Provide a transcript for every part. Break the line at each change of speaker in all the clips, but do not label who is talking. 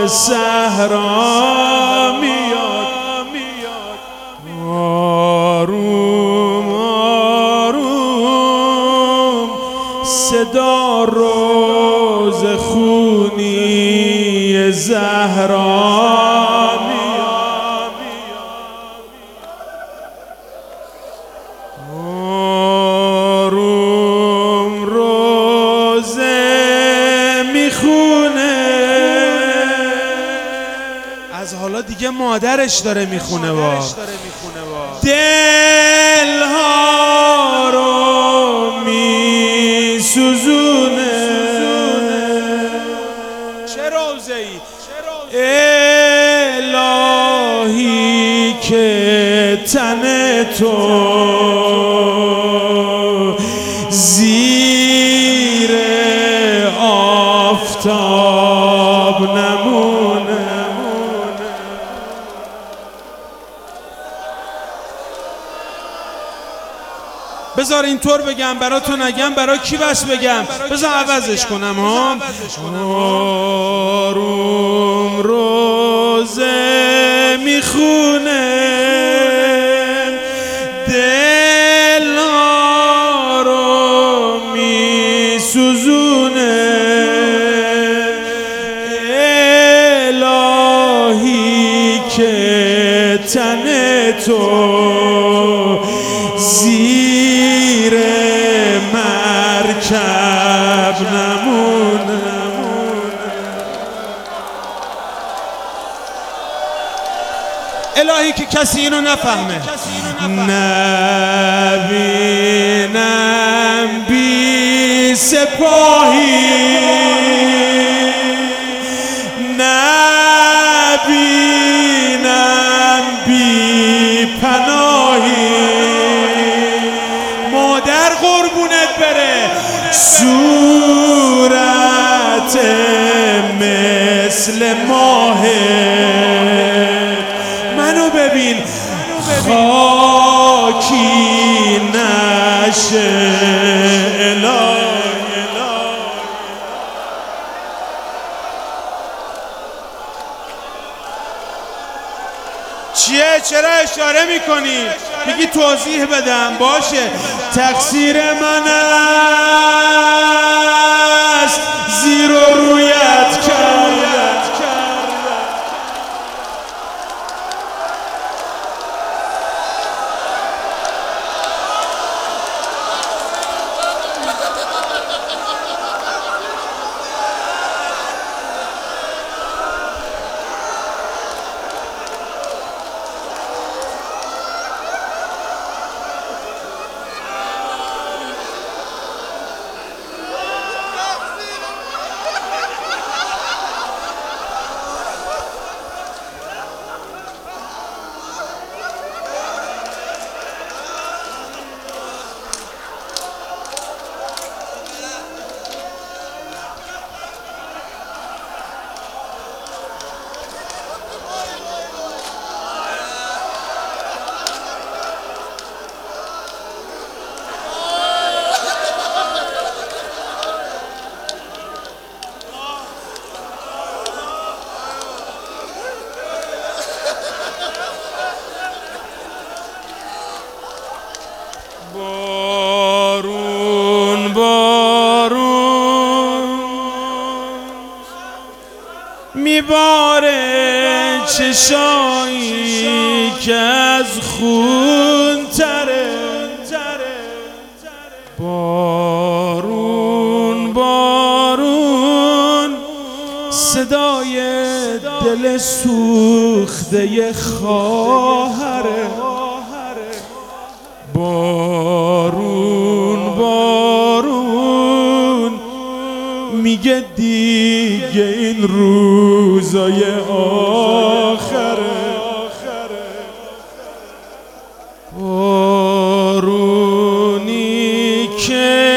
صحرا میاد، آروم آروم صدا روز خونی زهرا میاد، آروم روزه میخونه. از حالا دیگه مادرش داره میخونه با دلها رو میسوزونه. چه روزه‌ای الهی که تن تو زیر آفتاب نمونه. بذار اینطور بگم براتون، نگم برای کی بس بگم، بذار عوضش کنم ها. آروم روزه میخونه، دلها رو میسوزونه. الهی که تن تو زیر مرکب نمونه. الهی که کسی اینو نفهمه، نبینم بی سپاهی، نبینم بی پناهی. مادر قربونت بره، صورت مثل ماه منو ببین، خاکی نشه الهی. چیه؟ چرا اشاره میکنی؟ میگی توضیح بدم؟ باشه، تقصیر من است زیر و رویت کردم. بارون بارون میباره، چشایی که از خون تره. بارون بارون صدای دل سوخته خواهره. بارون بارون میگه دیگه این روزای آخره. بارونی که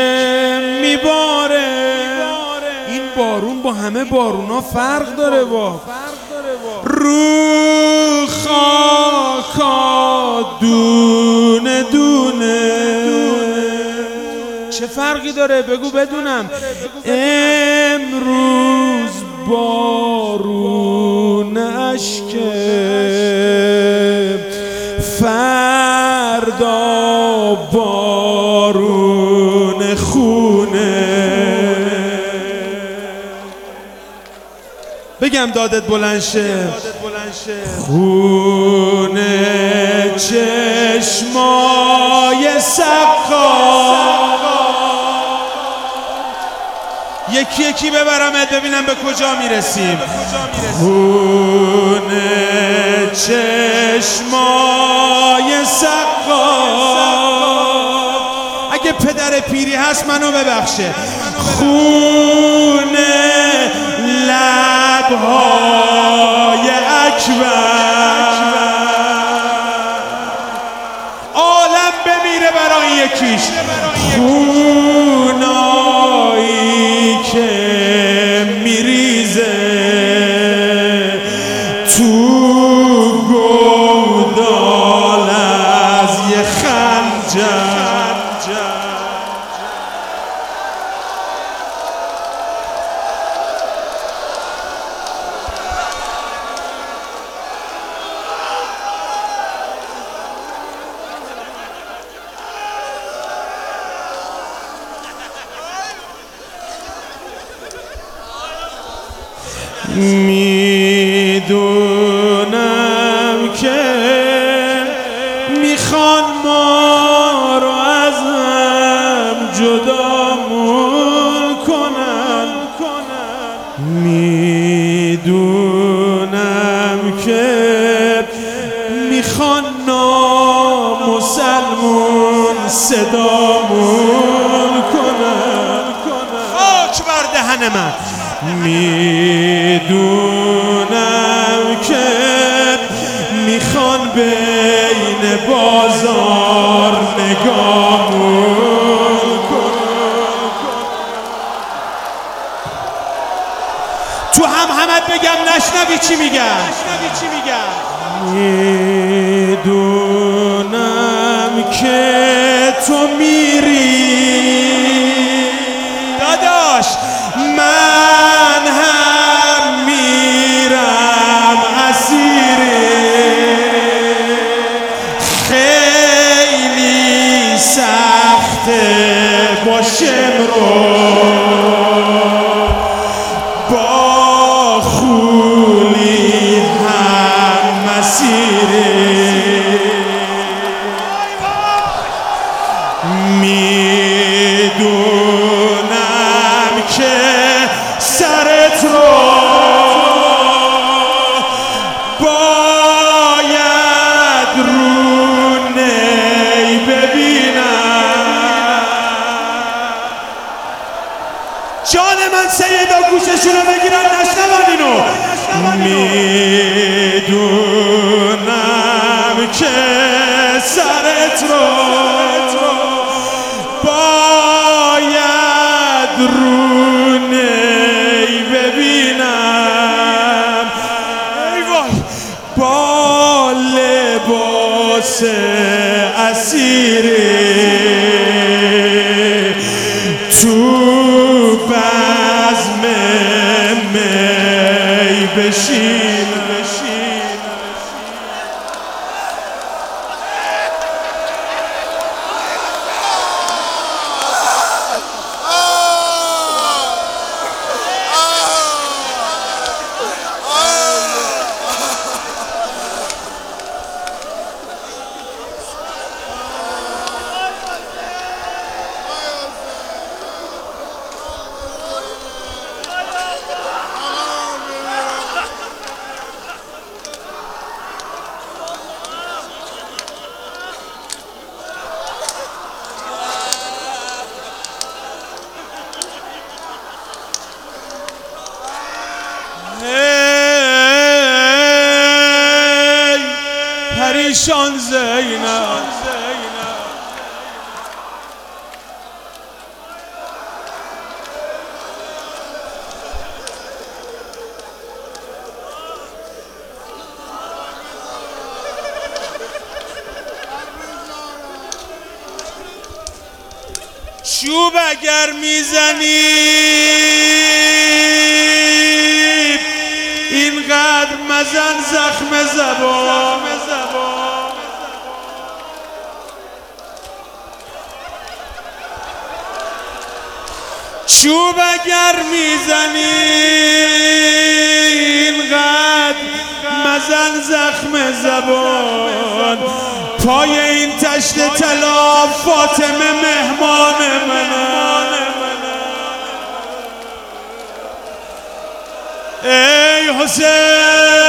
میباره، این بارون با همه بارونا فرق داره. با رو خاکا دونه دونه چه فرقی داره؟ بگو بدونم. امروز با بارون اشک فردا بارون خونه. بگم دادت بلند شه خونه چشمای سقا یکی یکی ببرمت ببینم به کجا میرسیم. خونه چشمای سقا اگه پدر پیری هست منو ببخشه. خونه لبهای اکبر عالم بمیره برای یکیش. خونایی که میریزه تو گودال از یه خنجر. میدونم که میخوان ما رو ازم جدامون کنن. میدونم که میخوان نامسلمون صدامون کنن. خاک بر دهن من. میدونم که میخوان بین بازار نگامون کنن. تو همت بگم نشنوی چی میگم. میدونم که تو میری داداش من هم میرم اسیری. خیلی سخته باشم رو با خولی هم مسیری. میدونم که سرت رو باید رو نی ببینم. جان من سیدا گوششونو بگیرن نشنون اینو. میدونم که سرت رو باید رو نی ببینم. ای وای با لباس اسیری تو بزم می بشین. پریشان زینب چوب اگر میزنی مزن زخم زبان. چوب اگر میزنی اینقدر مزن زخم زبان. پای این تشت طلا فاطمه مهمان منه. ای حسین